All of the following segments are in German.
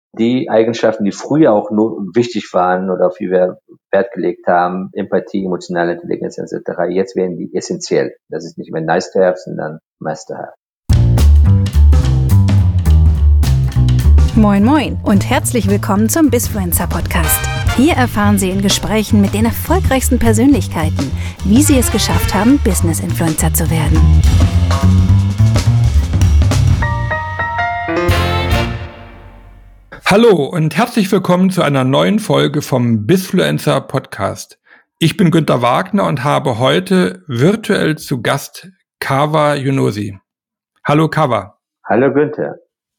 die Eigenschaften, die früher auch nur wichtig waren oder auf die wir Wert gelegt haben, Empathie, emotionale Intelligenz etc., jetzt werden die essentiell. Das ist nicht mehr nice to have, sondern must to have. Moin Moin und herzlich willkommen zum Bizfluencer Podcast. Hier erfahren Sie in Gesprächen mit den erfolgreichsten Persönlichkeiten, wie sie es geschafft haben, Business-Influencer zu werden. Hallo und herzlich willkommen zu einer neuen Folge vom Bizfluencer Podcast. Ich bin Günter Wagner und habe heute virtuell zu Gast Kawa Younosi. Hallo Kawa. Hallo Günther.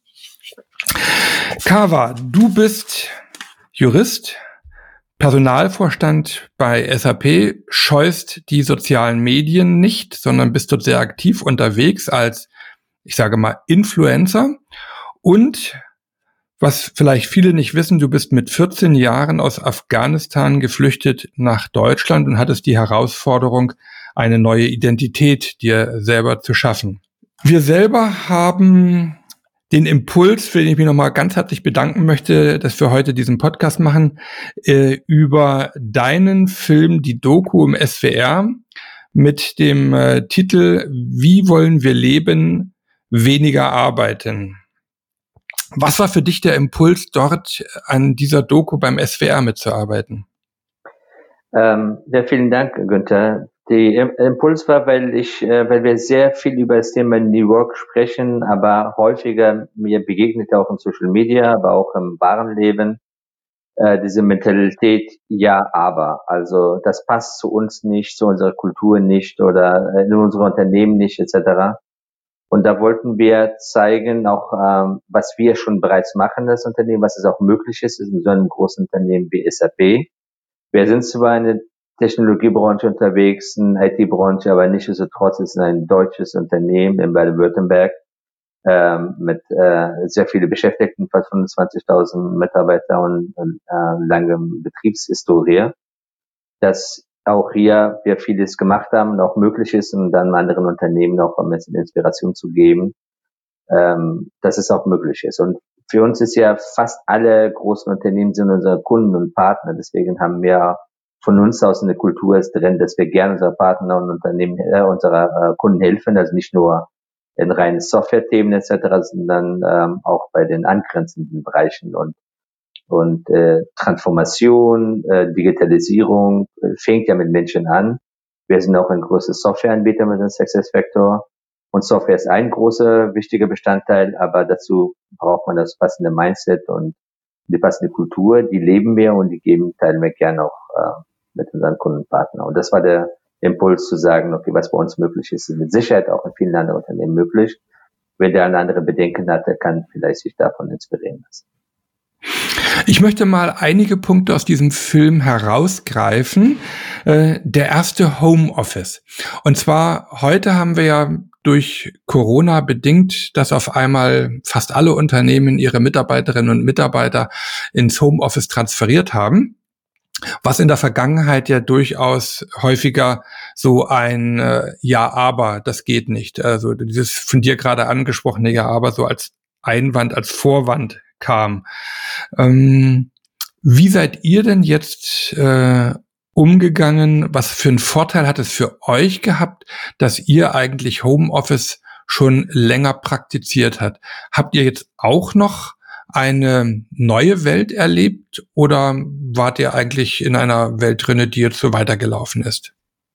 Kawa, du bist Jurist, Personalvorstand bei SAP, scheust die sozialen Medien nicht, sondern bist dort sehr aktiv unterwegs als, ich sage mal, Influencer. Und was vielleicht viele nicht wissen, du bist mit 14 Jahren aus Afghanistan geflüchtet nach Deutschland und hattest die Herausforderung, eine neue Identität dir selber zu schaffen. Wir selber haben den Impuls, für den ich mich nochmal ganz herzlich bedanken möchte, dass wir heute diesen Podcast machen, über deinen Film, die Doku im SWR mit dem Titel Wie wollen wir leben, weniger arbeiten. Was war für dich der Impuls, dort an dieser Doku beim SWR mitzuarbeiten? Ja, vielen Dank, Günther. Der Impuls war, weil wir sehr viel über das Thema New Work sprechen, aber häufiger mir begegnet auch in Social Media, aber auch im wahren Leben, diese Mentalität, ja, aber. Also, das passt zu uns nicht, zu unserer Kultur nicht oder in unserem Unternehmen nicht, etc. Und da wollten wir zeigen, auch was wir schon bereits machen, das Unternehmen, was es auch möglich ist in so einem großen Unternehmen wie SAP. Wir sind zwar in der Technologiebranche unterwegs, in der IT-Branche, aber nichtsdestotrotz ist es ein deutsches Unternehmen in Baden-Württemberg mit sehr vielen Beschäftigten, fast 25.000 Mitarbeiter und langem Betriebshistorie, dass auch hier wir vieles gemacht haben und auch möglich ist, und dann anderen Unternehmen auch ein bisschen Inspiration zu geben, dass es auch möglich ist. Und für uns ist ja fast alle großen Unternehmen sind unsere Kunden und Partner. Deswegen haben wir von uns aus eine Kultur ist drin, dass wir gerne unsere Partner und Unternehmen, unserer Kunden helfen. Also nicht nur in reinen Software-Themen etc., sondern auch bei den angrenzenden Bereichen und Transformation, Digitalisierung fängt ja mit Menschen an. Wir sind auch ein großes Softwareanbieter mit dem SuccessFactors. Und Software ist ein großer, wichtiger Bestandteil, aber dazu braucht man das passende Mindset und die passende Kultur, die leben wir und die teilen wir gerne auch mit unseren Kundenpartnern. Und das war der Impuls zu sagen, okay, was bei uns möglich ist, ist mit Sicherheit auch in vielen anderen Unternehmen möglich. Wenn der eine andere Bedenken hat, der kann vielleicht sich davon inspirieren lassen. Ich möchte mal einige Punkte aus diesem Film herausgreifen. Der erste, Homeoffice. Und zwar heute haben wir ja durch Corona bedingt, dass auf einmal fast alle Unternehmen ihre Mitarbeiterinnen und Mitarbeiter ins Homeoffice transferiert haben. Was in der Vergangenheit ja durchaus häufiger so ein Ja, aber, das geht nicht. Also dieses von dir gerade angesprochene Ja, aber so als Einwand, als Vorwand kam. Wie seid ihr denn jetzt umgegangen? Was für einen Vorteil hat es für euch gehabt, dass ihr eigentlich Homeoffice schon länger praktiziert habt? Habt ihr jetzt auch noch eine neue Welt erlebt oder wart ihr eigentlich in einer Welt drinne, die jetzt so weitergelaufen ist?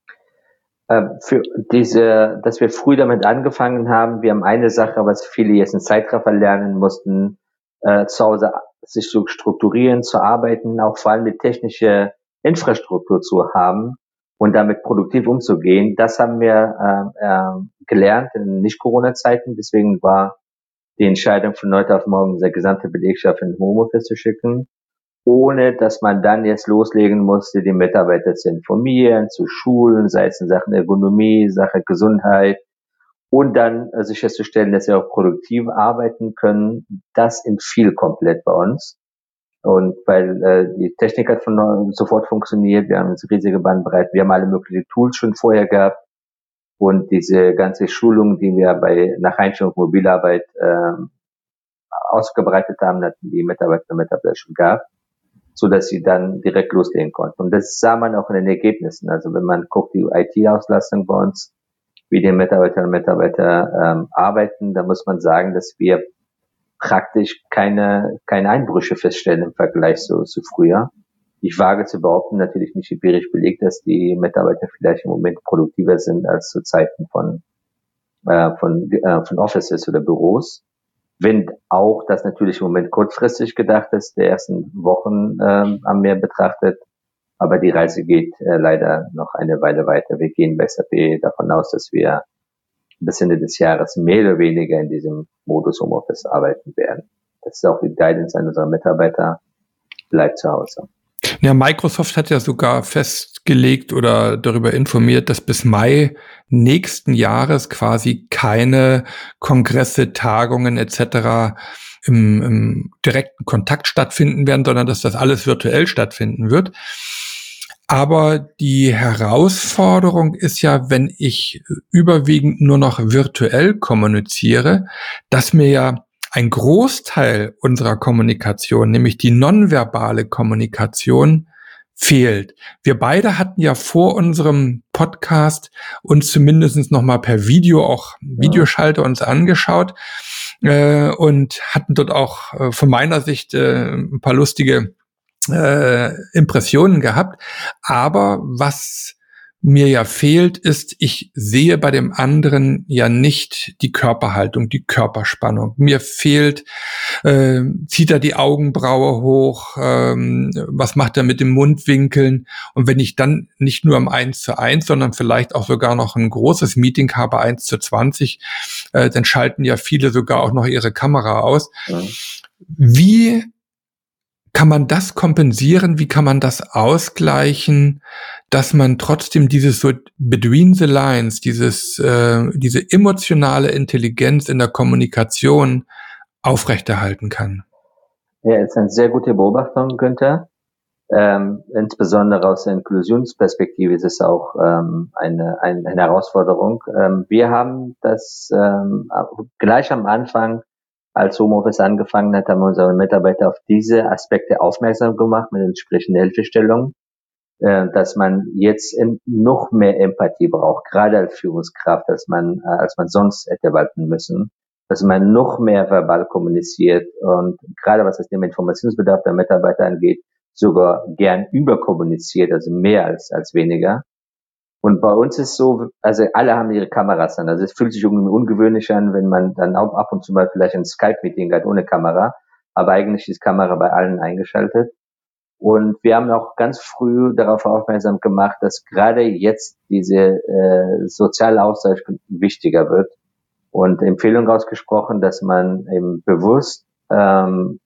Dass wir früh damit angefangen haben, wir haben eine Sache, was viele jetzt in Zeitraffer lernen mussten, zu Hause sich zu strukturieren, zu arbeiten, auch vor allem mit technischer Infrastruktur zu haben und damit produktiv umzugehen. Das haben wir gelernt in Nicht-Corona-Zeiten. Deswegen war die Entscheidung von heute auf morgen, unsere gesamte Belegschaft in Homeoffice zu schicken, ohne dass man dann jetzt loslegen musste, die Mitarbeiter zu informieren, zu schulen, sei es in Sachen Ergonomie, Sache Gesundheit, und dann sicherzustellen, dass sie auch produktiv arbeiten können. Das entfiel komplett bei uns. Und weil die Technik hat sofort funktioniert, wir haben eine riesige Bandbreite, wir haben alle möglichen Tools schon vorher gehabt. Und diese ganze Schulung, die wir nach Einstellung Mobilarbeit ausgebreitet haben, hatten die Mitarbeiter und Mitarbeiter schon gehabt, so dass sie dann direkt loslegen konnten. Und das sah man auch in den Ergebnissen. Also wenn man guckt, die IT-Auslastung bei uns, wie die Mitarbeiterinnen und Mitarbeiter arbeiten, da muss man sagen, dass wir praktisch keine Einbrüche feststellen im Vergleich zu früher. Ich wage zu behaupten, natürlich nicht empirisch belegt, dass die Mitarbeiter vielleicht im Moment produktiver sind als zu Zeiten von Offices oder Büros. Wenn auch das natürlich im Moment kurzfristig gedacht ist, der ersten Wochen am Meer betrachtet, aber die Reise geht leider noch eine Weile weiter. Wir gehen bei SAP davon aus, dass wir bis Ende des Jahres mehr oder weniger in diesem Modus Homeoffice arbeiten werden. Das ist auch die Guidance an unsere Mitarbeiter, bleibt zu Hause. Ja, Microsoft hat ja sogar festgelegt oder darüber informiert, dass bis Mai nächsten Jahres quasi keine Kongresse, Tagungen etc. im direkten Kontakt stattfinden werden, sondern dass das alles virtuell stattfinden wird. Aber die Herausforderung ist ja, wenn ich überwiegend nur noch virtuell kommuniziere, dass mir ja ein Großteil unserer Kommunikation, nämlich die nonverbale Kommunikation, fehlt. Wir beide hatten ja vor unserem Podcast uns zumindest noch mal per Video, auch Videoschalter uns angeschaut und hatten dort auch von meiner Sicht ein paar lustige Impressionen gehabt. Aber was mir ja fehlt, ist, ich sehe bei dem anderen ja nicht die Körperhaltung, die Körperspannung. Mir fehlt, zieht er die Augenbraue hoch, was macht er mit den Mundwinkeln? Und wenn ich dann nicht nur am 1:1, sondern vielleicht auch sogar noch ein großes Meeting habe, 1:20, dann schalten ja viele sogar auch noch ihre Kamera aus. Ja. Wie kann man das kompensieren? Wie kann man das ausgleichen, dass man trotzdem dieses so between the lines, diese emotionale Intelligenz in der Kommunikation aufrechterhalten kann? Ja, ist eine sehr gute Beobachtung, Günther. Insbesondere aus der Inklusionsperspektive ist es auch eine Herausforderung. Wir haben das gleich am Anfang, als Homeoffice angefangen hat, haben wir unsere Mitarbeiter auf diese Aspekte aufmerksam gemacht mit entsprechenden Hilfestellungen, dass man jetzt noch mehr Empathie braucht, gerade als Führungskraft, als man sonst hätte walten müssen, dass man noch mehr verbal kommuniziert und gerade was das Thema Informationsbedarf der Mitarbeiter angeht, sogar gern überkommuniziert, also mehr als weniger. Und bei uns ist so, also alle haben ihre Kameras an. Also es fühlt sich irgendwie ungewöhnlich an, wenn man dann auch ab und zu mal vielleicht ein Skype-Meeting hat ohne Kamera. Aber eigentlich ist Kamera bei allen eingeschaltet. Und wir haben auch ganz früh darauf aufmerksam gemacht, dass gerade jetzt diese soziale Austausch wichtiger wird. Und Empfehlung ausgesprochen, dass man eben bewusst Räume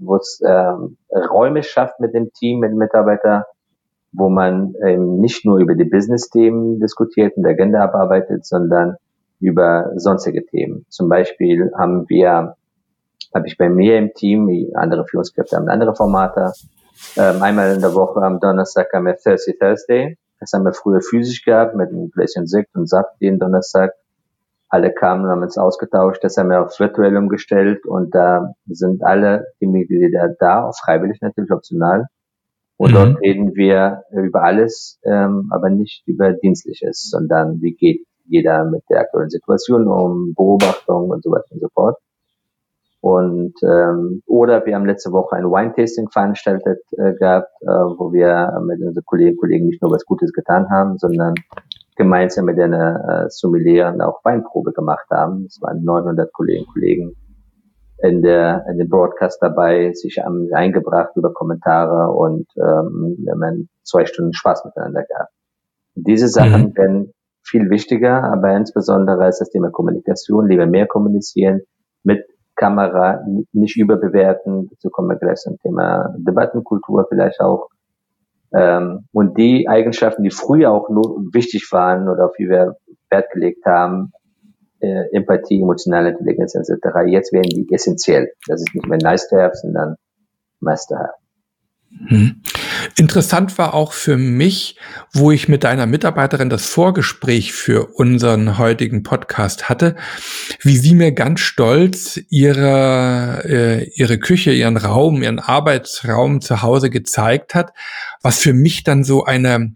schafft mit dem Team, mit den Mitarbeitern, wo man nicht nur über die Business-Themen diskutiert und die Agenda abarbeitet, sondern über sonstige Themen. Zum Beispiel habe ich bei mir im Team, andere Führungskräfte haben andere Formate, einmal in der Woche am Donnerstag haben wir Thirsty Thursday. Das haben wir früher physisch gehabt mit einem Gläschen Sekt und Saft jeden Donnerstag. Alle kamen und haben uns ausgetauscht. Das haben wir auf virtuell umgestellt und da sind alle die Mitglieder da, auch freiwillig natürlich, optional. Und dort reden wir über alles, aber nicht über Dienstliches, sondern wie geht jeder mit der aktuellen Situation um, Beobachtung und so weiter und so fort. Und oder wir haben letzte Woche ein Wine-Tasting veranstaltet gehabt, wo wir mit unseren Kolleginnen und Kollegen nicht nur was Gutes getan haben, sondern gemeinsam mit einer Sommelier auch Weinprobe gemacht haben. Es waren 900 Kolleginnen und Kollegen in den Broadcast dabei, sich eingebracht über Kommentare und wir haben 2 Stunden Spaß miteinander gehabt. Diese Sachen werden viel wichtiger, aber insbesondere ist das Thema Kommunikation, lieber mehr kommunizieren, mit Kamera nicht überbewerten, dazu kommen wir gleich zum Thema Debattenkultur vielleicht auch. Und die Eigenschaften, die früher auch nur wichtig waren oder auf die wir Wert gelegt haben, Empathie, emotionale Intelligenz etc. Jetzt werden die essentiell. Das ist nicht mehr nice to have, sondern must to have. Interessant war auch für mich, wo ich mit deiner Mitarbeiterin das Vorgespräch für unseren heutigen Podcast hatte, wie sie mir ganz stolz ihre Küche, ihren Raum, ihren Arbeitsraum zu Hause gezeigt hat, was für mich dann so eine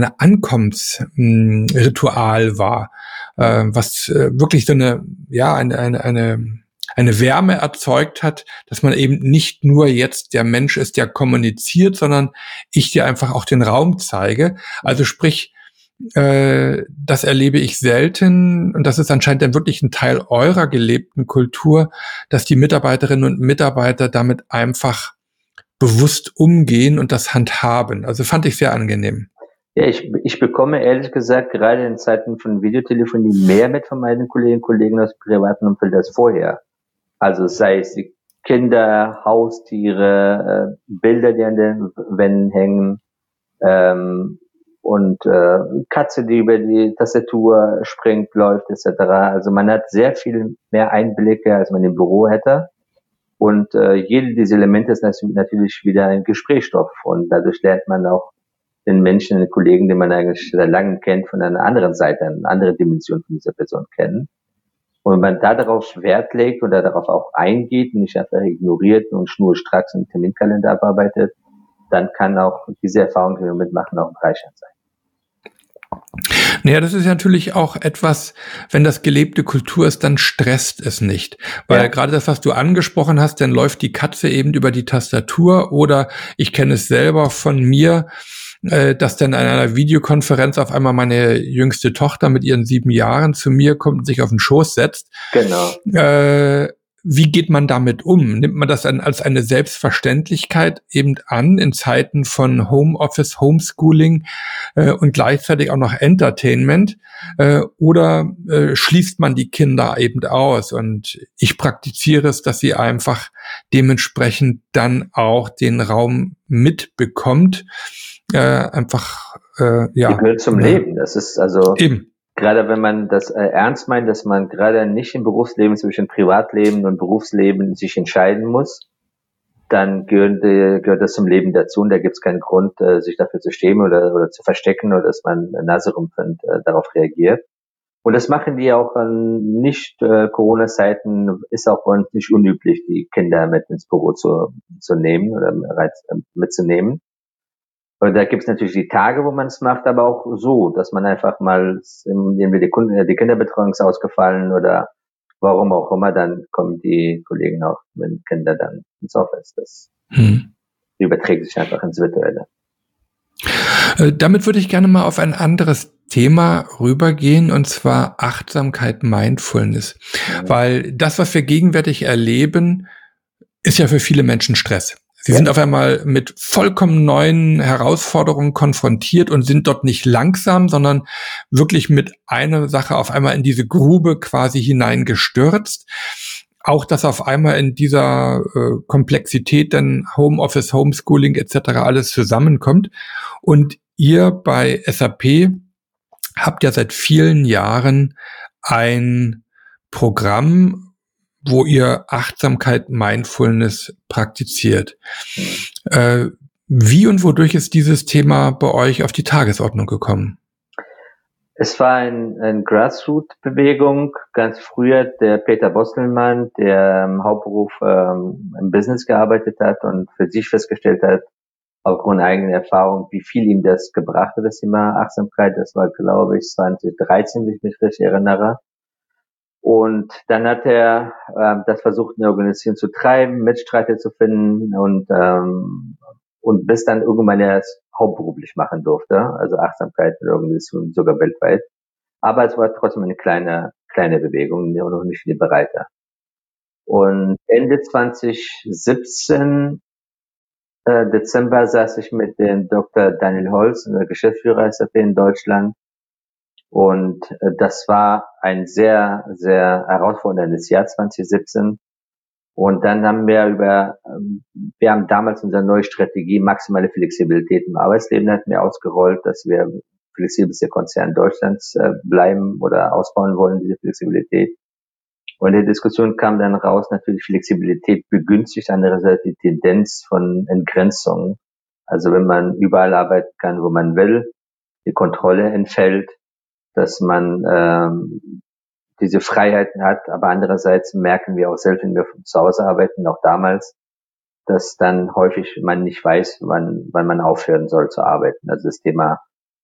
Ankommensritual war, was wirklich so eine Wärme erzeugt hat, dass man eben nicht nur jetzt der Mensch ist, der kommuniziert, sondern ich dir einfach auch den Raum zeige. Also sprich, das erlebe ich selten und das ist anscheinend dann wirklich ein Teil eurer gelebten Kultur, dass die Mitarbeiterinnen und Mitarbeiter damit einfach bewusst umgehen und das handhaben. Also fand ich sehr angenehm. Ja, ich bekomme ehrlich gesagt gerade in Zeiten von Videotelefonie mehr mit von meinen Kolleginnen und Kollegen aus dem privaten Umfeld als vorher. Also sei es die Kinder, Haustiere, Bilder, die an den Wänden hängen, und Katze, die über die Tastatur springt, läuft, etc. Also man hat sehr viel mehr Einblicke, als man im Büro hätte. Und jede dieser Elemente ist natürlich wieder ein Gesprächsstoff. Und dadurch lernt man auch den Menschen, den Kollegen, den man eigentlich seit langem kennt, von einer anderen Seite, eine andere Dimension von dieser Person kennen. Und wenn man da darauf Wert legt oder darauf auch eingeht und nicht einfach ignoriert und schnurstracks im Terminkalender abarbeitet, dann kann auch diese Erfahrung, die wir mitmachen, auch bereichernd sein. Naja, das ist natürlich auch etwas, wenn das gelebte Kultur ist, dann stresst es nicht. Weil gerade das, was du angesprochen hast, dann läuft die Katze eben über die Tastatur oder ich kenne es selber von mir, dass dann in einer Videokonferenz auf einmal meine jüngste Tochter mit ihren 7 Jahren zu mir kommt und sich auf den Schoß setzt. Genau. Wie geht man damit um? Nimmt man das dann als eine Selbstverständlichkeit eben an in Zeiten von Homeoffice, Homeschooling und gleichzeitig auch noch Entertainment? Oder schließt man die Kinder eben aus? Und ich praktiziere es, dass sie einfach dementsprechend dann auch den Raum mitbekommt. Die gehört zum Leben. Das ist also eben. Gerade wenn man das ernst meint, dass man gerade nicht im Berufsleben zwischen Privatleben und Berufsleben sich entscheiden muss, dann gehört das zum Leben dazu und da gibt es keinen Grund, sich dafür zu schämen oder zu verstecken oder dass man Nase rumpfend darauf reagiert. Und das machen die auch an Nicht-Corona-Zeiten, ist auch bei uns nicht unüblich, die Kinder mit ins Büro zu nehmen oder mitzunehmen. Und da gibt's natürlich die Tage, wo man es macht, aber auch so, dass man einfach mal, die Kinderbetreuung ist ausgefallen oder warum auch immer, dann kommen die Kollegen auch mit den Kindern dann ins Office. Das überträgt sich einfach ins Virtuelle. Damit würde ich gerne mal auf ein anderes Thema rübergehen, und zwar Achtsamkeit, Mindfulness. Weil das, was wir gegenwärtig erleben, ist ja für viele Menschen Stress. Sie sind auf einmal mit vollkommen neuen Herausforderungen konfrontiert und sind dort nicht langsam, sondern wirklich mit einer Sache auf einmal in diese Grube quasi hineingestürzt. Auch, dass auf einmal in dieser Komplexität dann Homeoffice, Homeschooling etc. alles zusammenkommt. Und ihr bei SAP habt ja seit vielen Jahren ein Programm, wo ihr Achtsamkeit, Mindfulness praktiziert. Wie und wodurch ist dieses Thema bei euch auf die Tagesordnung gekommen? Es war eine Grassroot-Bewegung. Ganz früher der Peter Bostelmann, der im Hauptberuf im Business gearbeitet hat und für sich festgestellt hat, aufgrund eigener Erfahrung, wie viel ihm das gebracht hat, das Thema Achtsamkeit. Das war, glaube ich, 2013, wenn ich mich richtig erinnere. Und dann hat er das versucht, eine Organisation zu treiben, Mitstreiter zu finden und bis dann irgendwann er es hauptberuflich machen durfte, also Achtsamkeit in der Organisation sogar weltweit. Aber es war trotzdem eine kleine Bewegung, noch nicht viele Bereiter. Und Ende 2017 Dezember saß ich mit dem Dr. Daniel Holz, der Geschäftsführer SAP in Deutschland. Und das war ein sehr, sehr herausforderndes Jahr 2017. Und dann haben wir haben damals unsere neue Strategie maximale Flexibilität im Arbeitsleben hatten wir ausgerollt, dass wir flexibelste Konzern Deutschlands bleiben oder ausbauen wollen, diese Flexibilität. Und in der Diskussion kam dann raus, natürlich Flexibilität begünstigt andererseits die Tendenz von Entgrenzung Also wenn man überall arbeiten kann, wo man will, die Kontrolle entfällt, dass man diese Freiheiten hat, aber andererseits merken wir auch selbst, wenn wir von zu Hause arbeiten, auch damals, dass dann häufig man nicht weiß, wann man aufhören soll zu arbeiten. Also das Thema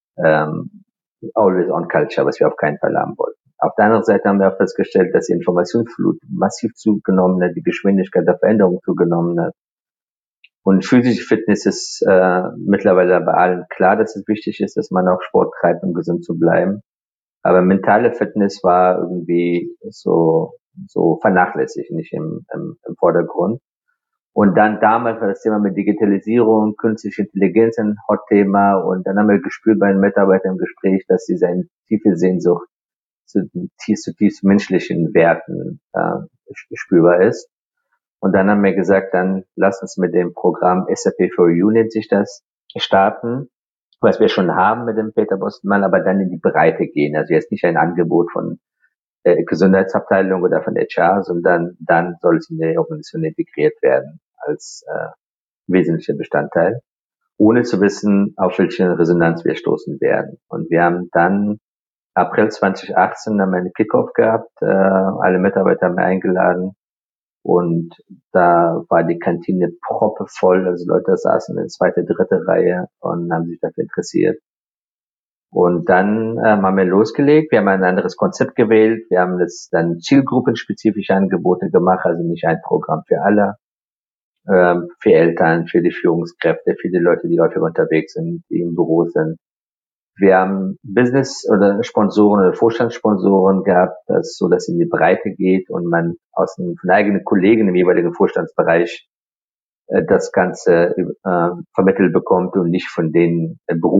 Always on Culture, was wir auf keinen Fall haben wollten. Auf der anderen Seite haben wir auch festgestellt, dass die Informationsflut massiv zugenommen hat, die Geschwindigkeit der Veränderung zugenommen hat. Und physische Fitness ist mittlerweile bei allen klar, dass es wichtig ist, dass man auch Sport treibt, um gesund zu bleiben. Aber mentale Fitness war irgendwie so vernachlässigt, nicht im Vordergrund. Und dann damals war das Thema mit Digitalisierung, künstliche Intelligenz ein Hot-Thema. Und dann haben wir gespürt bei den Mitarbeitern im Gespräch, dass diese eine tiefe Sehnsucht zu tiefst menschlichen Werten spürbar ist. Und dann haben wir gesagt, dann lass uns mit dem Programm SAP for You nennt sich das, starten, was wir schon haben mit dem Peter Bostelmann, aber dann in die Breite gehen. Also jetzt nicht ein Angebot von Gesundheitsabteilung oder von HR, sondern dann soll es in die Organisation integriert werden als wesentlicher Bestandteil, ohne zu wissen, auf welche Resonanz wir stoßen werden. Und wir haben dann April 2018 haben wir einen Kickoff gehabt, alle Mitarbeiter haben wir eingeladen und da war die Kantine proppevoll, also Leute saßen in zweite, dritte Reihe und haben sich dafür interessiert. Und dann haben wir losgelegt, wir haben ein anderes Konzept gewählt, wir haben das dann zielgruppenspezifische Angebote gemacht, also nicht ein Programm für alle, für Eltern, für die Führungskräfte, für die Leute, die häufig unterwegs sind, die im Büro sind. Wir haben Business- oder Sponsoren oder Vorstandssponsoren gehabt, so dass es in die Breite geht und man von eigenen Kollegen im jeweiligen Vorstandsbereich das Ganze vermittelt bekommt und nicht von den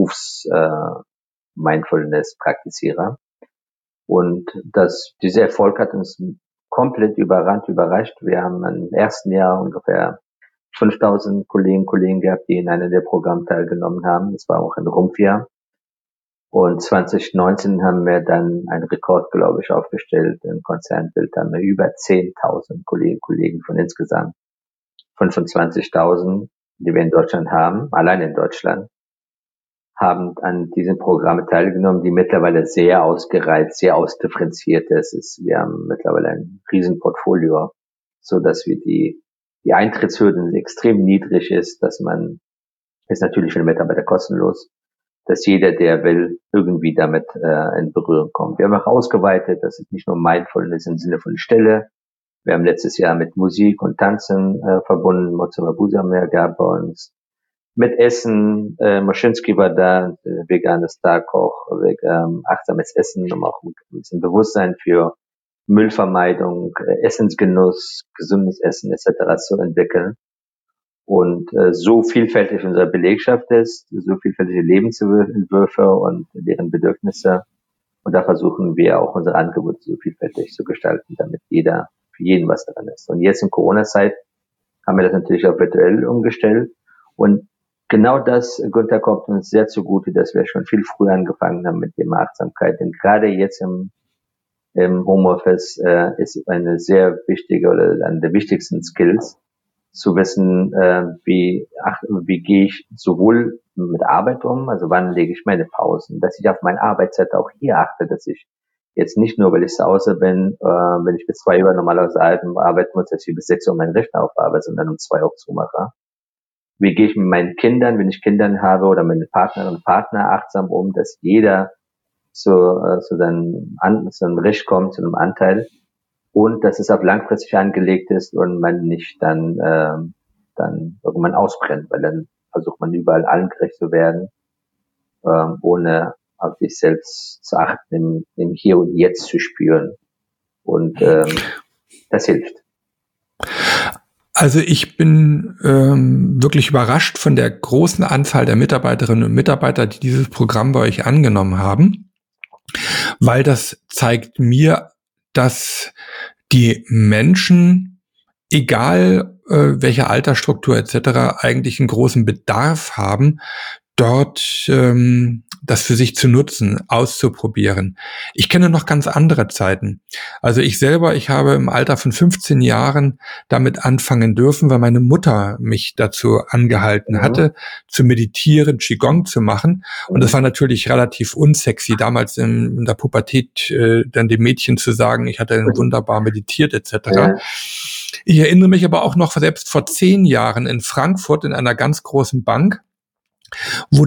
Mindfulness-Praktizierer. Und dieser Erfolg hat uns komplett überrascht. Wir haben im ersten Jahr ungefähr 5000 Kolleginnen und Kollegen gehabt, die in einem der Programme teilgenommen haben. Das war auch ein Rumpfjahr. Und 2019 haben wir dann einen Rekord, glaube ich, aufgestellt. Im Konzernbild haben wir über 10.000 Kolleginnen und Kollegen von insgesamt 25.000, die wir in Deutschland haben, allein in Deutschland, haben an diesen Programmen teilgenommen, die mittlerweile sehr ausgereizt, sehr ausdifferenziert ist. Wir haben mittlerweile ein Riesenportfolio, so dass wir die Eintrittshürden extrem niedrig ist, ist natürlich für den Mitarbeiter kostenlos, dass jeder, der will, irgendwie damit in Berührung kommt. Wir haben auch ausgeweitet, das ist nicht nur Mindfulness im Sinne von Stille. Wir haben letztes Jahr mit Musik und Tanzen verbunden. Mozart Mabuse haben wir gehabt bei uns. Mit Essen, Moschinski war da, veganes Starkoch, achtsames Essen, um auch ein bisschen Bewusstsein für Müllvermeidung, Essensgenuss, gesundes Essen etc. zu entwickeln. Und so vielfältig unsere Belegschaft ist, so vielfältige Lebensentwürfe und deren Bedürfnisse. Und da versuchen wir auch unsere Angebote so vielfältig zu gestalten, damit für jeden was dran ist. Und jetzt in Corona-Zeit haben wir das natürlich auch virtuell umgestellt. Und genau das, Günther, kommt uns sehr zugute, dass wir schon viel früher angefangen haben mit dem Achtsamkeit. Denn gerade jetzt im Homeoffice ist eine sehr wichtige oder eine der wichtigsten Skills, zu wissen, wie gehe ich sowohl mit Arbeit um, also wann lege ich meine Pausen, dass ich auf meine Arbeitszeit auch hier achte, dass ich jetzt nicht nur, weil ich zu Hause bin, wenn ich bis 2 Uhr normalerweise arbeiten muss, dass ich bis 6 Uhr meinen Rechner aufhabe, sondern um 2 Uhr zumache. Wie gehe ich mit meinen Kindern, wenn ich Kinder habe, oder meine Partnerin und Partner achtsam um, dass jeder zu seinem Recht kommt, zu einem Anteil, und dass es auf langfristig angelegt ist und man nicht dann irgendwann ausbrennt, weil dann versucht man überall allen gerecht zu werden, ohne auf sich selbst zu achten, im Hier und Jetzt zu spüren. Und das hilft. Also ich bin wirklich überrascht von der großen Anzahl der Mitarbeiterinnen und Mitarbeiter, die dieses Programm bei euch angenommen haben, weil das zeigt mir, dass die Menschen, egal welche Altersstruktur etc., eigentlich einen großen Bedarf haben, dort das für sich zu nutzen, auszuprobieren. Ich kenne noch ganz andere Zeiten. Also ich habe im Alter von 15 Jahren damit anfangen dürfen, weil meine Mutter mich dazu angehalten hatte, zu meditieren, Qigong zu machen. Und das war natürlich relativ unsexy, damals in der Pubertät dann dem Mädchen zu sagen, ich hatte wunderbar meditiert etc. Ja. Ich erinnere mich aber auch noch selbst vor 10 Jahren in Frankfurt in einer ganz großen Bank, wo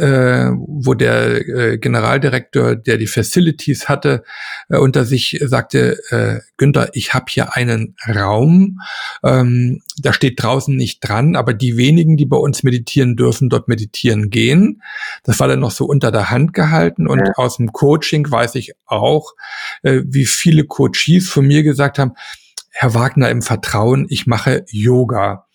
der Generaldirektor, der die Facilities hatte, unter sich sagte, Günther, ich habe hier einen Raum, da steht draußen nicht dran, aber die wenigen, die bei uns meditieren dürfen, dort meditieren gehen. Das war dann noch so unter der Hand gehalten und aus dem Coaching weiß ich auch, wie viele Coaches von mir gesagt haben, Herr Wagner, im Vertrauen, ich mache Yoga.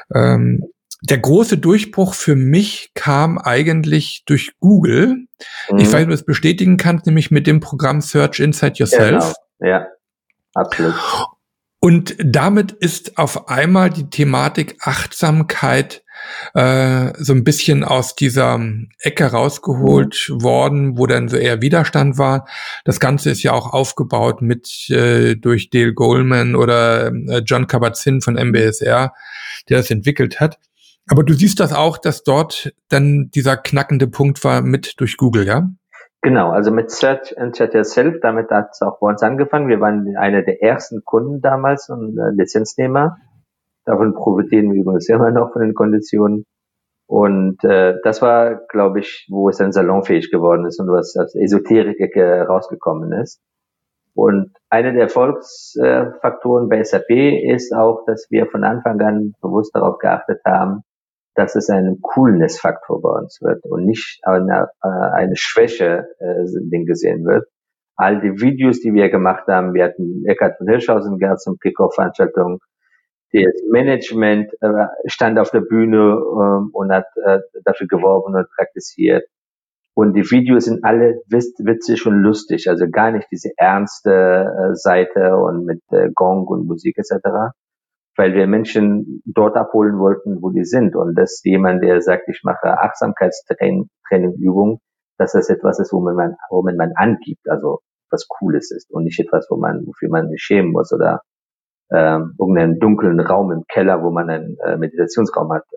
Der große Durchbruch für mich kam eigentlich durch Google. Ich weiß nicht, ob du es bestätigen kannst, nämlich mit dem Programm Search Inside Yourself. Genau. Ja, absolut. Und damit ist auf einmal die Thematik Achtsamkeit so ein bisschen aus dieser Ecke rausgeholt worden, wo dann so eher Widerstand war. Das Ganze ist ja auch aufgebaut durch Dale Goleman oder John Kabat-Zinn von MBSR, der das entwickelt hat. Aber du siehst das auch, dass dort dann dieser knackende Punkt war durch Google, ja? Genau, also mit Search Inside Yourself, damit hat es auch bei uns angefangen. Wir waren einer der ersten Kunden damals und Lizenznehmer. Davon profitieren wir übrigens immer noch von den Konditionen. Und das war, glaube ich, wo es dann salonfähig geworden ist und was als Esoterik-Ecke rausgekommen ist. Und einer der Erfolgsfaktoren bei SAP ist auch, dass wir von Anfang an bewusst darauf geachtet haben, dass es ein Coolness-Faktor bei uns wird und nicht eine Schwäche Ding gesehen wird. All die Videos, die wir gemacht haben, wir hatten Eckhard von Hirschhausen gehabt zum Kickoff-Veranstaltung. Das Management stand auf der Bühne und hat dafür geworben und praktiziert. Und die Videos sind alle witzig und lustig, also gar nicht diese ernste Seite und mit Gong und Musik etc., weil wir Menschen dort abholen wollten, wo die sind. Und dass jemand, der sagt, ich mache Achtsamkeitstraining-Übungen, dass das etwas ist, womit man angibt, also was Cooles ist und nicht etwas, wofür man sich schämen muss oder irgendeinen dunklen Raum im Keller, wo man einen Meditationsraum hat,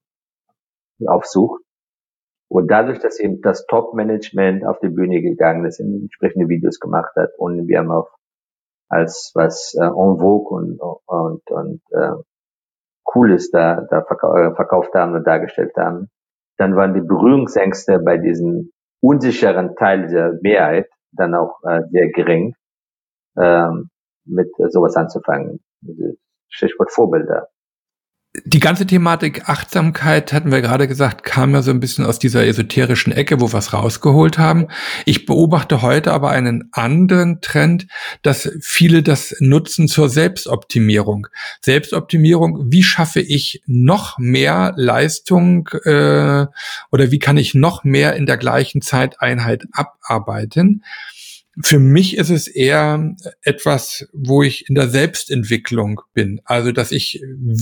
aufsucht. Und dadurch, dass eben das Top-Management auf die Bühne gegangen ist, entsprechende Videos gemacht hat und wir haben auch als was en vogue und Cooles da verkauft haben und dargestellt haben, dann waren die Berührungsängste bei diesem unsicheren Teil der Mehrheit dann auch sehr gering, mit sowas anzufangen. Stichwort Vorbilder. Die ganze Thematik Achtsamkeit, hatten wir gerade gesagt, kam ja so ein bisschen aus dieser esoterischen Ecke, wo wir es rausgeholt haben. Ich beobachte heute aber einen anderen Trend, dass viele das nutzen zur Selbstoptimierung. Selbstoptimierung, wie schaffe ich noch mehr Leistung oder wie kann ich noch mehr in der gleichen Zeiteinheit abarbeiten? Für mich ist es eher etwas, wo ich in der Selbstentwicklung bin. Also, dass ich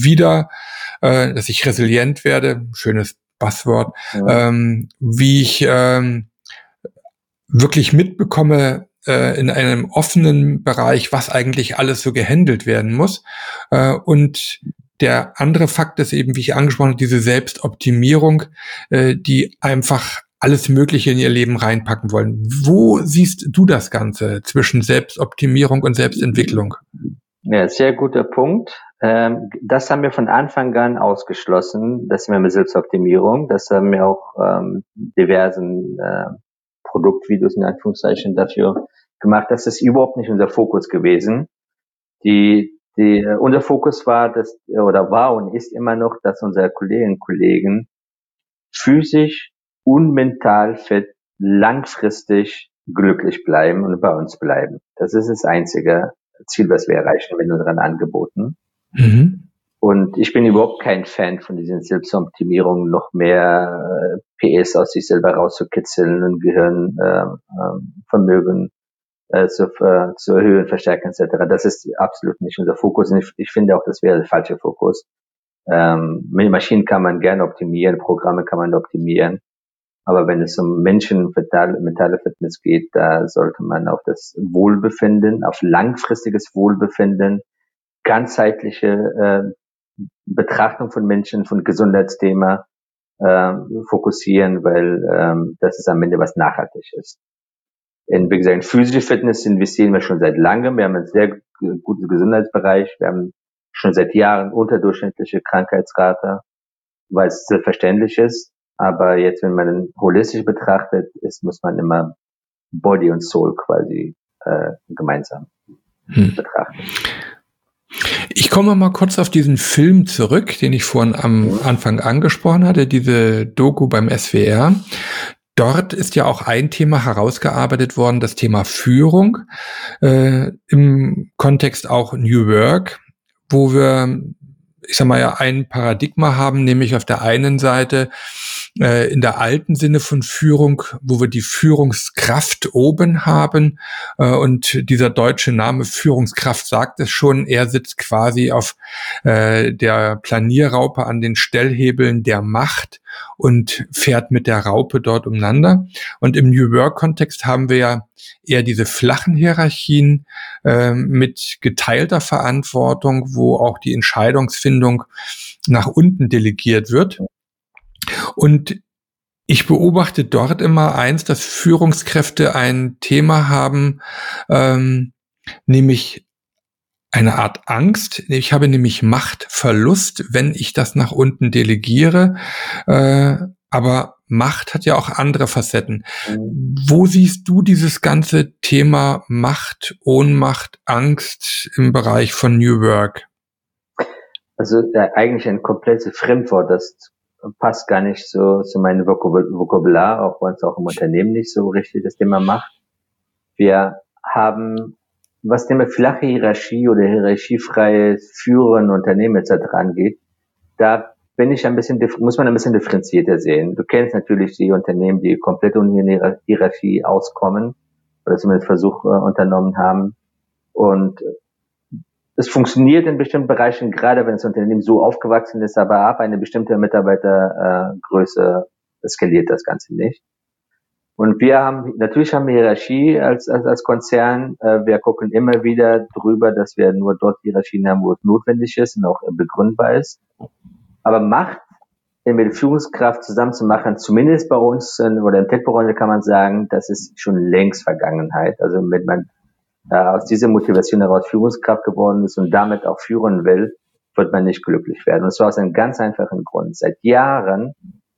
resilient werde, schönes Buzzword, wie ich wirklich mitbekomme in einem offenen Bereich, was eigentlich alles so gehandelt werden muss. Und der andere Fakt ist eben, wie ich angesprochen habe, diese Selbstoptimierung, die einfach alles Mögliche in ihr Leben reinpacken wollen. Wo siehst du das Ganze zwischen Selbstoptimierung und Selbstentwicklung? Ja, sehr guter Punkt. Das haben wir von Anfang an ausgeschlossen, das wir mit Selbstoptimierung. Das haben wir auch diversen Produktvideos in Anführungszeichen dafür gemacht. Das ist überhaupt nicht unser Fokus gewesen. Unser Fokus war und ist immer noch, dass unsere Kolleginnen und Kollegen physisch und mental fit langfristig glücklich bleiben und bei uns bleiben. Das ist das einzige Ziel, was wir erreichen mit unseren Angeboten. Und ich bin überhaupt kein Fan von diesen Selbstoptimierungen, noch mehr PS aus sich selber rauszukitzeln und Gehirnvermögen zu erhöhen, verstärken etc. Das ist absolut nicht unser Fokus. Und ich finde auch, das wäre der falsche Fokus. Mit Maschinen kann man gerne optimieren, Programme kann man optimieren. Aber wenn es um mentale Fitness geht, da sollte man auf das Wohlbefinden, auf langfristiges Wohlbefinden, ganzheitliche Betrachtung von Menschen, von Gesundheitsthema fokussieren, weil das ist am Ende was nachhaltig ist. Wie gesagt, in physische Fitness investieren wir schon seit langem. Wir haben einen sehr guten Gesundheitsbereich. Wir haben schon seit Jahren unterdurchschnittliche Krankheitsrate, weil es selbstverständlich ist. Aber jetzt, wenn man holistisch betrachtet, muss man immer Body und Soul quasi gemeinsam betrachten. Ich komme mal kurz auf diesen Film zurück, den ich vorhin am Anfang angesprochen hatte, diese Doku beim SWR. Dort ist ja auch ein Thema herausgearbeitet worden, das Thema Führung, im Kontext auch New Work, wo wir, ich sag mal, ja ein Paradigma haben, nämlich auf der einen Seite in der alten Sinne von Führung, wo wir die Führungskraft oben haben, und dieser deutsche Name Führungskraft sagt es schon, er sitzt quasi auf der Planierraupe an den Stellhebeln der Macht und fährt mit der Raupe dort umeinander. Und im New Work-Kontext haben wir ja eher diese flachen Hierarchien mit geteilter Verantwortung, wo auch die Entscheidungsfindung nach unten delegiert wird. Und ich beobachte dort immer eins, dass Führungskräfte ein Thema haben, nämlich eine Art Angst. Ich habe nämlich Machtverlust, wenn ich das nach unten delegiere. Aber Macht hat ja auch andere Facetten. Wo siehst du dieses ganze Thema Macht, Ohnmacht, Angst im Bereich von New Work? Also eigentlich ein komplettes Fremdwort, das passt gar nicht so zu meinem Vokabular, auch bei uns auch im Unternehmen nicht so richtig das Thema Macht. Wir haben, was Thema flache Hierarchie oder hierarchiefreies Führen, Unternehmen etc. angeht, da muss man ein bisschen differenzierter sehen. Du kennst natürlich die Unternehmen, die komplett ohne Hierarchie auskommen oder zumindest Versuch unternommen haben. Und es funktioniert in bestimmten Bereichen, gerade wenn das Unternehmen so aufgewachsen ist, aber ab eine bestimmte Mitarbeitergröße skaliert das Ganze nicht. Und natürlich haben wir Hierarchie als Konzern. Wir gucken immer wieder drüber, dass wir nur dort Hierarchien haben, wo es notwendig ist und auch begründbar ist. Aber Macht mit der Führungskraft zusammen zu machen, zumindest bei uns oder im Tech-Branche kann man sagen, das ist schon längst Vergangenheit. Also wenn man aus dieser Motivation heraus Führungskraft geworden ist und damit auch führen will, wird man nicht glücklich werden. Und zwar aus einem ganz einfachen Grund. Seit Jahren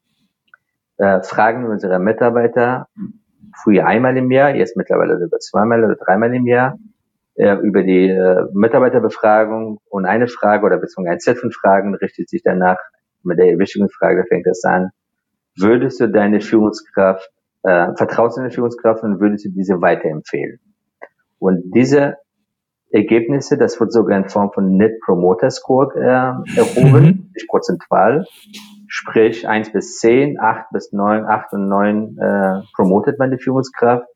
fragen wir unsere Mitarbeiter, früher einmal im Jahr, jetzt mittlerweile über zweimal oder dreimal im Jahr, über die Mitarbeiterbefragung, und eine Frage oder beziehungsweise ein Set von Fragen richtet sich danach mit der wichtigen Frage, da fängt das an: Würdest du deine Führungskraft, vertraust du deine Führungskraft und würdest du diese weiterempfehlen? Und diese Ergebnisse, das wird sogar in Form von Net Promoter Score erhoben, nicht prozentual. Sprich 1 bis 10, 8 bis 9, 8 und 9 promotet man die Führungskraft,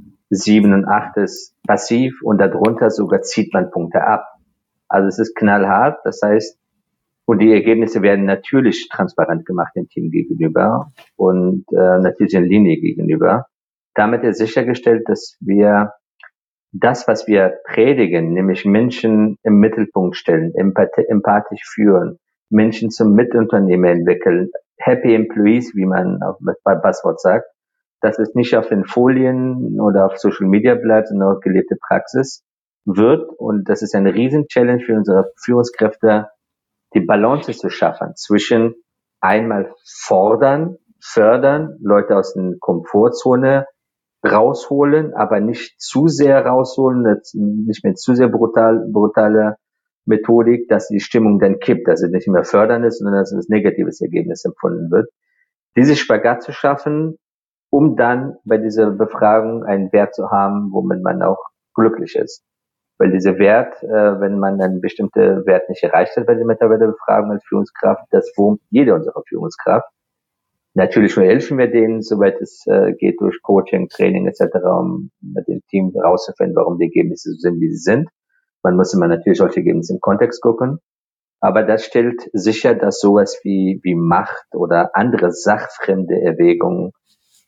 7 und 8 ist passiv und darunter sogar zieht man Punkte ab. Also es ist knallhart, das heißt, und die Ergebnisse werden natürlich transparent gemacht dem Team gegenüber und natürlich in Linie gegenüber. Damit ist sichergestellt, dass wir das, was wir predigen, nämlich Menschen im Mittelpunkt stellen, empathisch führen, Menschen zum Mitunternehmer entwickeln, Happy Employees, wie man bei Buzzword sagt, dass es nicht auf den Folien oder auf Social Media bleibt, sondern auch gelebte Praxis wird. Und das ist eine Riesen-Challenge für unsere Führungskräfte, die Balance zu schaffen zwischen einmal fordern, fördern, Leute aus der Komfortzone rausholen, aber nicht zu sehr rausholen, nicht mit zu sehr brutale Methodik, dass die Stimmung dann kippt, dass es nicht mehr fördern ist, sondern dass es als negatives Ergebnis empfunden wird. Diese Spagat zu schaffen, um dann bei dieser Befragung einen Wert zu haben, womit man auch glücklich ist. Weil dieser Wert, wenn man einen bestimmten Wert nicht erreicht hat bei der Mitarbeiterbefragung als Führungskraft, das wurmt jede unserer Führungskraft. Natürlich helfen wir denen, soweit es geht, durch Coaching, Training etc., um mit dem Team herauszufinden, warum die Ergebnisse so sind, wie sie sind. Man muss immer natürlich solche Ergebnisse im Kontext gucken. Aber das stellt sicher, dass sowas wie Macht oder andere sachfremde Erwägungen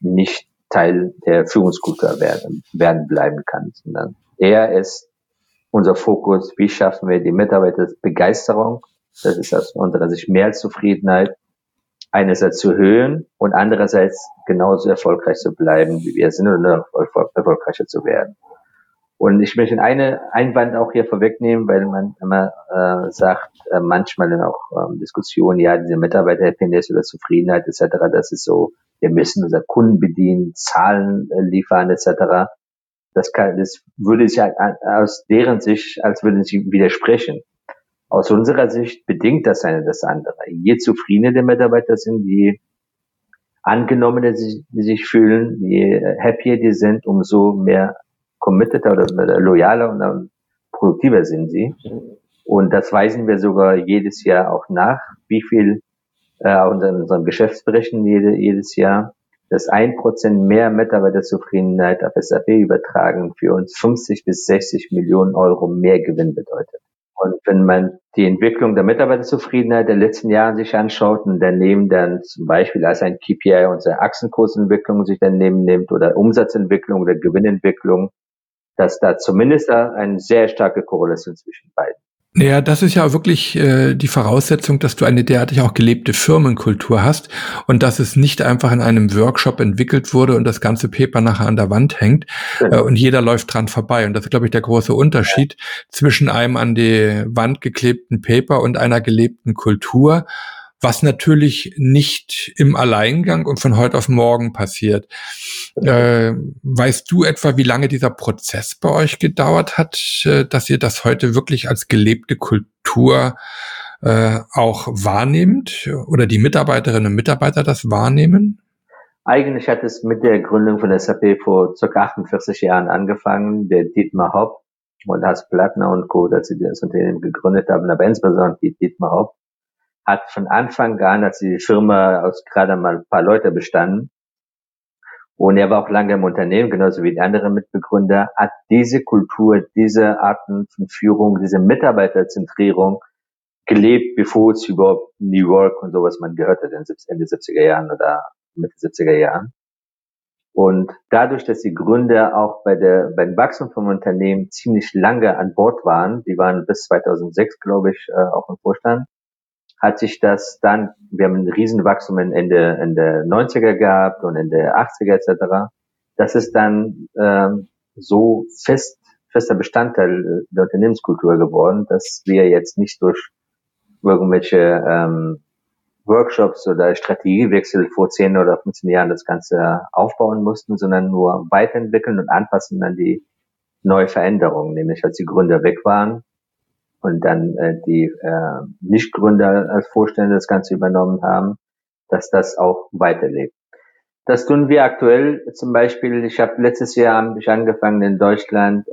nicht Teil der Führungskultur werden bleiben kann, sondern eher ist unser Fokus, wie schaffen wir die Mitarbeiterbegeisterung, das ist aus unserer Sicht mehr als Zufriedenheit, einerseits zu erhöhen und andererseits genauso erfolgreich zu bleiben, wie wir sind, oder erfolgreicher zu werden. Und ich möchte einen Einwand auch hier vorwegnehmen, weil man immer sagt, manchmal in auch Diskussionen, ja, diese Mitarbeiterhappiness oder Zufriedenheit etc., das ist so, wir müssen unsere Kunden bedienen, Zahlen liefern etc. Das würde sich aus deren Sicht, als würden sie widersprechen. Aus unserer Sicht bedingt das eine das andere. Je zufriedener die Mitarbeiter sind, je angenommener die sich fühlen, je happier die sind, umso mehr committed oder loyaler und produktiver sind sie. Und das weisen wir sogar jedes Jahr auch nach, wie viel unseren Geschäftsberichten jedes Jahr, dass 1% mehr Mitarbeiterzufriedenheit auf SAP übertragen für uns 50 bis 60 Millionen Euro mehr Gewinn bedeutet. Und wenn man die Entwicklung der Mitarbeiterzufriedenheit der letzten Jahre sich anschaut und daneben dann zum Beispiel als ein KPI unsere Aktienkursentwicklung sich daneben nimmt oder Umsatzentwicklung oder Gewinnentwicklung, dass da zumindest eine sehr starke Korrelation zwischen beiden. Ja, das ist ja wirklich die Voraussetzung, dass du eine derartig auch gelebte Firmenkultur hast und dass es nicht einfach in einem Workshop entwickelt wurde und das ganze Paper nachher an der Wand hängt und jeder läuft dran vorbei. Und das ist, glaube ich, der große Unterschied zwischen einem an die Wand geklebten Paper und einer gelebten Kultur, was natürlich nicht im Alleingang und von heute auf morgen passiert. Weißt du etwa, wie lange dieser Prozess bei euch gedauert hat, dass ihr das heute wirklich als gelebte Kultur auch wahrnehmt oder die Mitarbeiterinnen und Mitarbeiter das wahrnehmen? Eigentlich hat es mit der Gründung von SAP vor ca. 48 Jahren angefangen. Der Dietmar Hopp und Hans Plattner und Co., dass sie das Unternehmen gegründet haben, aber insbesondere Dietmar Hopp, hat von Anfang an, als die Firma aus gerade mal ein paar Leute bestanden, und er war auch lange im Unternehmen, genauso wie die anderen Mitbegründer, hat diese Kultur, diese Arten von Führung, diese Mitarbeiterzentrierung gelebt, bevor es überhaupt New Work und sowas man gehört hat in Ende 70er Jahren oder Mitte 70er Jahren. Und dadurch, dass die Gründer auch beim Wachstum vom Unternehmen ziemlich lange an Bord waren, die waren bis 2006, glaube ich, auch im Vorstand, hat sich das dann, wir haben ein Riesenwachstum in Ende 90er gehabt und Ende 80er etc., das ist dann so fester Bestandteil der Unternehmenskultur geworden, dass wir jetzt nicht durch irgendwelche Workshops oder Strategiewechsel vor 10 oder 15 Jahren das Ganze aufbauen mussten, sondern nur weiterentwickeln und anpassen an die neue Veränderungen, nämlich als die Gründer weg waren und dann die Nichtgründer als Vorstände das Ganze übernommen haben, dass das auch weiterlebt. Das tun wir aktuell zum Beispiel. Ich habe letztes Jahr angefangen in Deutschland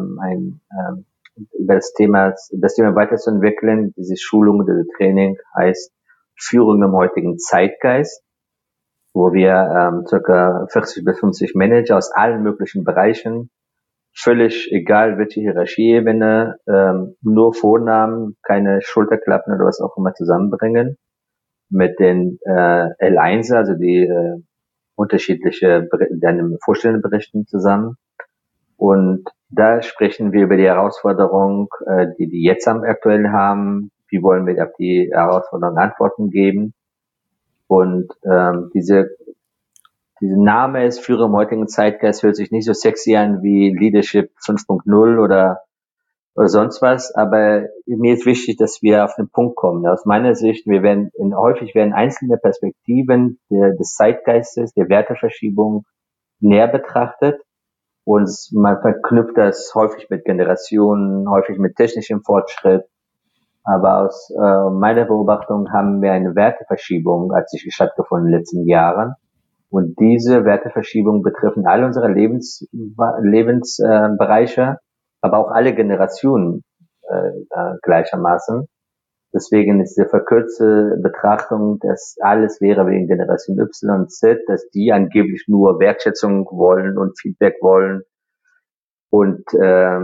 über das Thema weiterzuentwickeln. Diese Schulung, diese Training heißt Führung im heutigen Zeitgeist, wo wir circa 40 bis 50 Manager aus allen möglichen Bereichen, völlig egal welche Hierarchieebene, nur Vornamen, keine Schulterklappen oder was auch immer zusammenbringen mit den L1, also die unterschiedliche deinen Vorstellungsberichten zusammen. Und da sprechen wir über die Herausforderung, die jetzt aktuell haben. Wie wollen wir auf die Herausforderung Antworten geben? Und diese Name ist Führer im heutigen Zeitgeist, hört sich nicht so sexy an wie Leadership 5.0 oder sonst was, aber mir ist wichtig, dass wir auf den Punkt kommen. Aus meiner Sicht, häufig werden einzelne Perspektiven des Zeitgeistes, der Werteverschiebung näher betrachtet und man verknüpft das häufig mit Generationen, häufig mit technischem Fortschritt. Aber aus meiner Beobachtung haben wir eine Werteverschiebung, hat sich stattgefunden in den letzten Jahren. Und diese Werteverschiebung betreffen alle unsere Lebensbereiche, aber auch alle Generationen gleichermaßen. Deswegen ist die verkürzte Betrachtung, dass alles wäre wegen Generation Y und Z, dass die angeblich nur Wertschätzung wollen und Feedback wollen und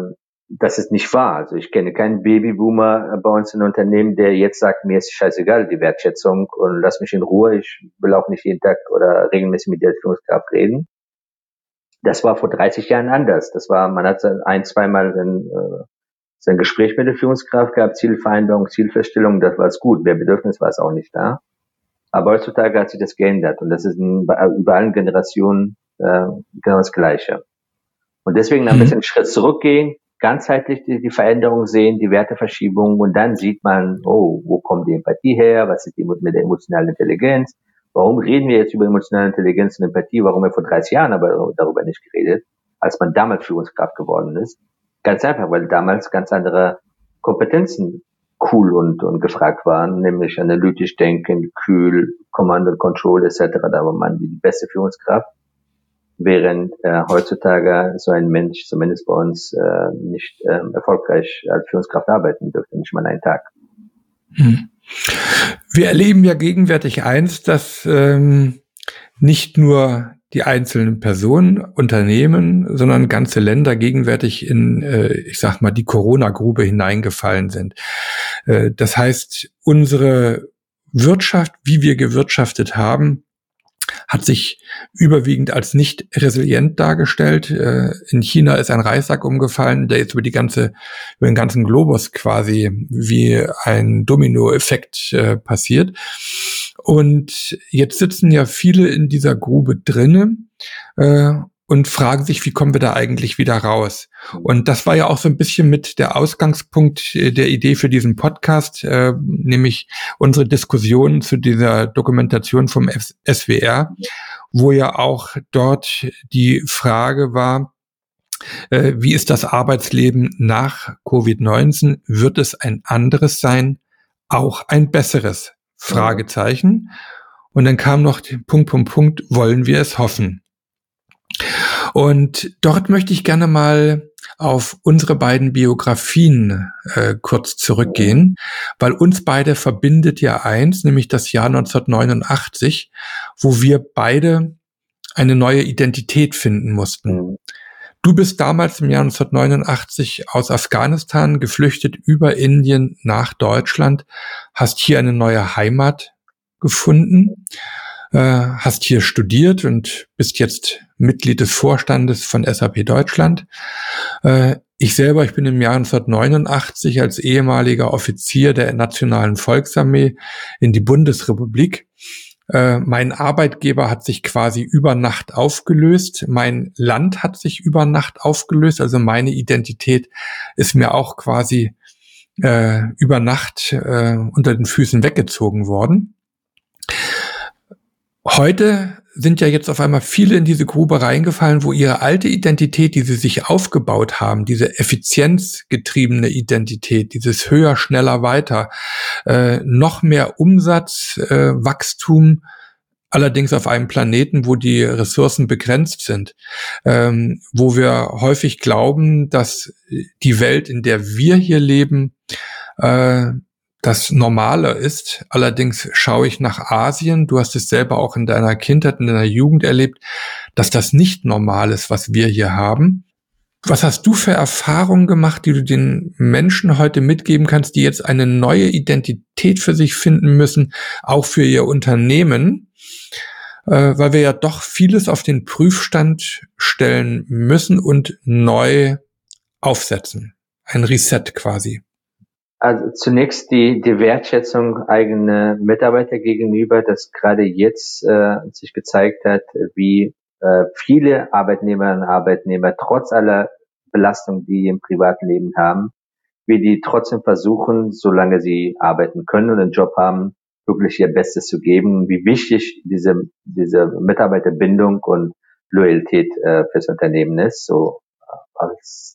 das ist nicht wahr. Also ich kenne keinen Babyboomer bei uns in Unternehmen, der jetzt sagt, mir ist scheißegal die Wertschätzung und lass mich in Ruhe. Ich will auch nicht jeden Tag oder regelmäßig mit der Führungskraft reden. Das war vor 30 Jahren anders. Man hat zweimal sein Gespräch mit der Führungskraft gehabt, Zielvereinbarung, Zielfeststellung, das war es gut. Mehr Bedürfnis war es auch nicht da. Aber heutzutage hat sich das geändert und das ist über allen Generationen genau das Gleiche. Und deswegen ein bisschen einen Schritt zurückgehen, ganzheitlich die Veränderung sehen, die Werteverschiebung und dann sieht man, wo kommt die Empathie her, was ist die mit der emotionalen Intelligenz, warum reden wir jetzt über emotionale Intelligenz und Empathie, warum wir vor 30 Jahren aber darüber nicht geredet, als man damals Führungskraft geworden ist. Ganz einfach, weil damals ganz andere Kompetenzen cool und gefragt waren, nämlich analytisch denken, kühl, Command and Control etc. Da war man die beste Führungskraft. Während heutzutage so ein Mensch, zumindest bei uns, nicht erfolgreich als Führungskraft arbeiten dürfte, nicht mal einen Tag. Wir erleben ja gegenwärtig eins, dass nicht nur die einzelnen Personen, Unternehmen, sondern ganze Länder gegenwärtig in, ich sag mal, die Corona-Grube hineingefallen sind. Das heißt, unsere Wirtschaft, wie wir gewirtschaftet haben, hat sich überwiegend als nicht resilient dargestellt. In China ist ein Reissack umgefallen, der jetzt über den ganzen Globus quasi wie ein Dominoeffekt passiert. Und jetzt sitzen ja viele in dieser Grube drinne und fragen sich, wie kommen wir da eigentlich wieder raus? Und das war ja auch so ein bisschen mit der Ausgangspunkt der Idee für diesen Podcast, nämlich unsere Diskussion zu dieser Dokumentation vom SWR, wo ja auch dort die Frage war, wie ist das Arbeitsleben nach Covid-19? Wird es ein anderes sein? Auch ein besseres? Fragezeichen. Und dann kam noch Punkt, wollen wir es hoffen? Und dort möchte ich gerne mal auf unsere beiden Biografien kurz zurückgehen, weil uns beide verbindet ja eins, nämlich das Jahr 1989, wo wir beide eine neue Identität finden mussten. Du bist damals im Jahr 1989 aus Afghanistan geflüchtet über Indien nach Deutschland, hast hier eine neue Heimat gefunden, hast hier studiert und bist jetzt Mitglied des Vorstandes von SAP Deutschland. Ich bin im Jahr 1989 als ehemaliger Offizier der Nationalen Volksarmee in die Bundesrepublik. Mein Arbeitgeber hat sich quasi über Nacht aufgelöst. Mein Land hat sich über Nacht aufgelöst. Also meine Identität ist mir auch quasi über Nacht unter den Füßen weggezogen worden. Heute sind ja jetzt auf einmal viele in diese Grube reingefallen, wo ihre alte Identität, die sie sich aufgebaut haben, diese effizienzgetriebene Identität, dieses höher, schneller, weiter, noch mehr Umsatz, Wachstum, allerdings auf einem Planeten, wo die Ressourcen begrenzt sind, wo wir häufig glauben, dass die Welt, in der wir hier leben, das Normale ist. Allerdings schaue ich nach Asien, du hast es selber auch in deiner Kindheit, in deiner Jugend erlebt, dass das nicht normal ist, was wir hier haben. Was hast du für Erfahrungen gemacht, die du den Menschen heute mitgeben kannst, die jetzt eine neue Identität für sich finden müssen, auch für ihr Unternehmen, weil wir ja doch vieles auf den Prüfstand stellen müssen und neu aufsetzen. Ein Reset quasi. Also zunächst die Wertschätzung eigener Mitarbeiter gegenüber, das gerade jetzt sich gezeigt hat, wie viele Arbeitnehmerinnen und Arbeitnehmer trotz aller Belastung, die im privaten Leben haben, wie die trotzdem versuchen, solange sie arbeiten können und einen Job haben, wirklich ihr Bestes zu geben, wie wichtig diese Mitarbeiterbindung und Loyalität fürs Unternehmen ist, so als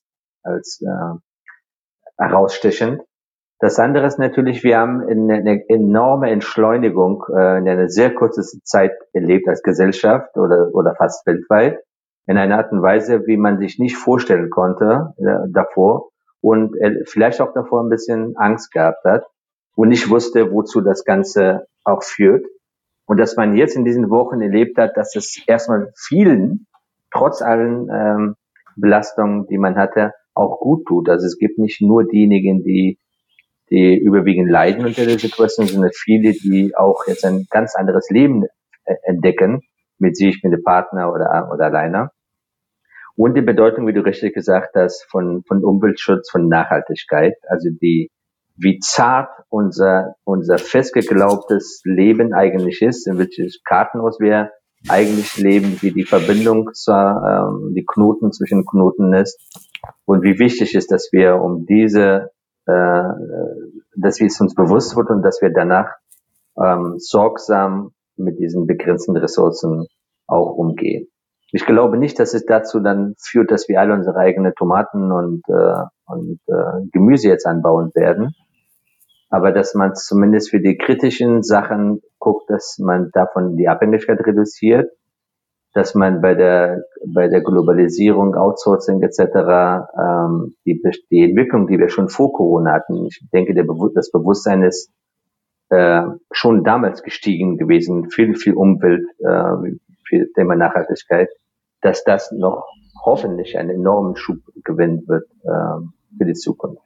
herausstechend. Das andere ist natürlich, wir haben eine enorme Entschleunigung in einer sehr kurzen Zeit erlebt als Gesellschaft oder fast weltweit, in einer Art und Weise, wie man sich nicht vorstellen konnte davor und vielleicht auch davor ein bisschen Angst gehabt hat und nicht wusste, wozu das Ganze auch führt. Und dass man jetzt in diesen Wochen erlebt hat, dass es erstmal vielen, trotz allen Belastungen, die man hatte, auch gut tut. Also es gibt nicht nur diejenigen, die überwiegend leiden unter der Situation, sondern viele, die auch jetzt ein ganz anderes Leben entdecken, mit sich, mit dem Partner oder alleine. Und die Bedeutung, wie du richtig gesagt hast, von Umweltschutz, von Nachhaltigkeit, also wie zart unser festgeglaubtes Leben eigentlich ist, in welches Kartenhaus wir eigentlich leben, wie die Verbindung die Knoten zwischen Knoten ist und wie wichtig ist, dass wir dass wir es uns bewusst wird und dass wir danach sorgsam mit diesen begrenzten Ressourcen auch umgehen. Ich glaube nicht, dass es dazu dann führt, dass wir alle unsere eigenen Tomaten und Gemüse jetzt anbauen werden, aber dass man zumindest für die kritischen Sachen guckt, dass man davon die Abhängigkeit reduziert, dass man bei der Globalisierung, Outsourcing etc. Die Entwicklung, die wir schon vor Corona hatten, ich denke, das Bewusstsein ist schon damals gestiegen gewesen, viel Umwelt, viel Thema Nachhaltigkeit, dass das noch hoffentlich einen enormen Schub gewinnen wird für die Zukunft.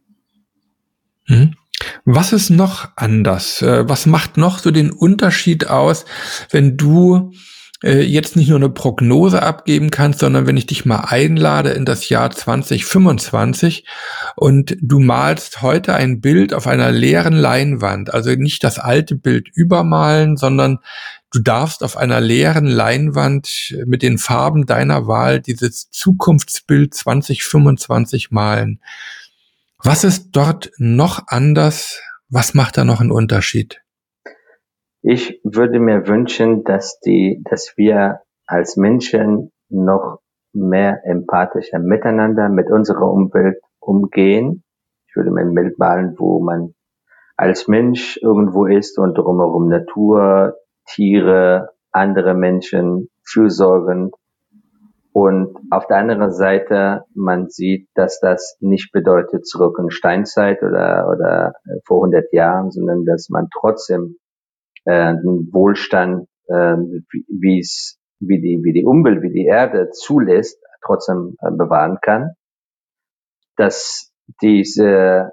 Was ist noch anders? Was macht noch so den Unterschied aus, wenn du jetzt nicht nur eine Prognose abgeben kannst, sondern wenn ich dich mal einlade in das Jahr 2025 und du malst heute ein Bild auf einer leeren Leinwand, also nicht das alte Bild übermalen, sondern du darfst auf einer leeren Leinwand mit den Farben deiner Wahl dieses Zukunftsbild 2025 malen. Was ist dort noch anders? Was macht da noch einen Unterschied? Ich würde mir wünschen, dass wir als Menschen noch mehr empathischer miteinander mit unserer Umwelt umgehen. Ich würde mir ein Bild malen, wo man als Mensch irgendwo ist und drumherum Natur, Tiere, andere Menschen, fürsorgend. Und auf der anderen Seite, man sieht, dass das nicht bedeutet zurück in Steinzeit oder vor 100 Jahren, sondern dass man trotzdem den Wohlstand, wie die Umwelt, wie die Erde zulässt, trotzdem bewahren kann. Dass diese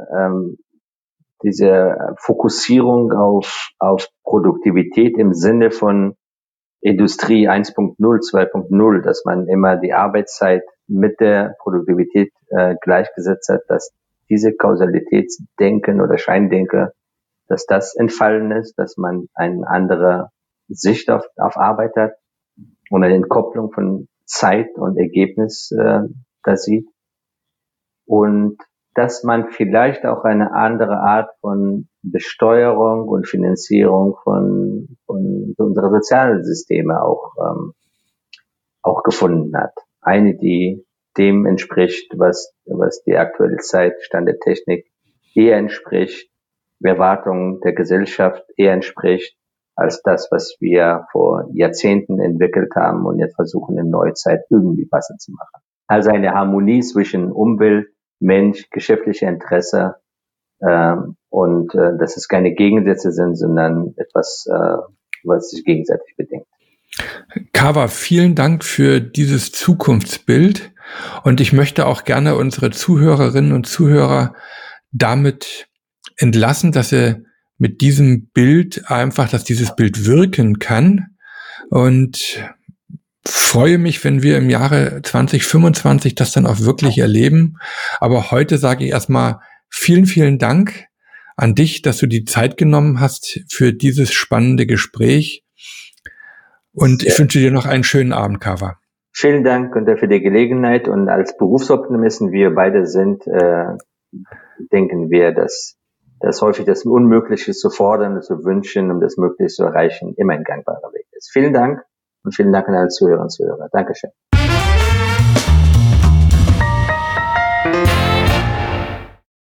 Fokussierung auf Produktivität im Sinne von Industrie 1.0, 2.0, dass man immer die Arbeitszeit mit der Produktivität gleichgesetzt hat, dass diese Kausalitätsdenken oder Scheindenken, dass das entfallen ist, dass man eine andere Sicht auf Arbeit hat und eine Entkopplung von Zeit und Ergebnis da sieht. Und dass man vielleicht auch eine andere Art von Besteuerung und Finanzierung von unserer sozialen Systeme auch gefunden hat. Eine, die dem entspricht, was die aktuelle Zeit, Stand der Technik eher entspricht, Erwartungen der Gesellschaft eher entspricht, als das, was wir vor Jahrzehnten entwickelt haben und jetzt versuchen, in Neuzeit irgendwie passend zu machen. Also eine Harmonie zwischen Umwelt, Mensch, geschäftliche Interesse und dass es keine Gegensätze sind, sondern etwas, was sich gegenseitig bedingt. Kawa, vielen Dank für dieses Zukunftsbild und ich möchte auch gerne unsere Zuhörerinnen und Zuhörer damit entlassen, dass er mit diesem Bild dass dieses Bild wirken kann und freue mich, wenn wir im Jahre 2025 das dann auch wirklich erleben. Aber heute sage ich erstmal vielen, vielen Dank an dich, dass du die Zeit genommen hast für dieses spannende Gespräch. Und ich wünsche dir noch einen schönen Abend, Kawa. Vielen Dank, Günther, für die Gelegenheit. Und als Berufsoptimisten, wir beide sind, denken wir, dass häufig das Unmögliche zu fordern und zu wünschen, um das Mögliche zu erreichen, immer ein gangbarer Weg ist. Vielen Dank und vielen Dank an alle Zuhörerinnen und Zuhörer. Dankeschön.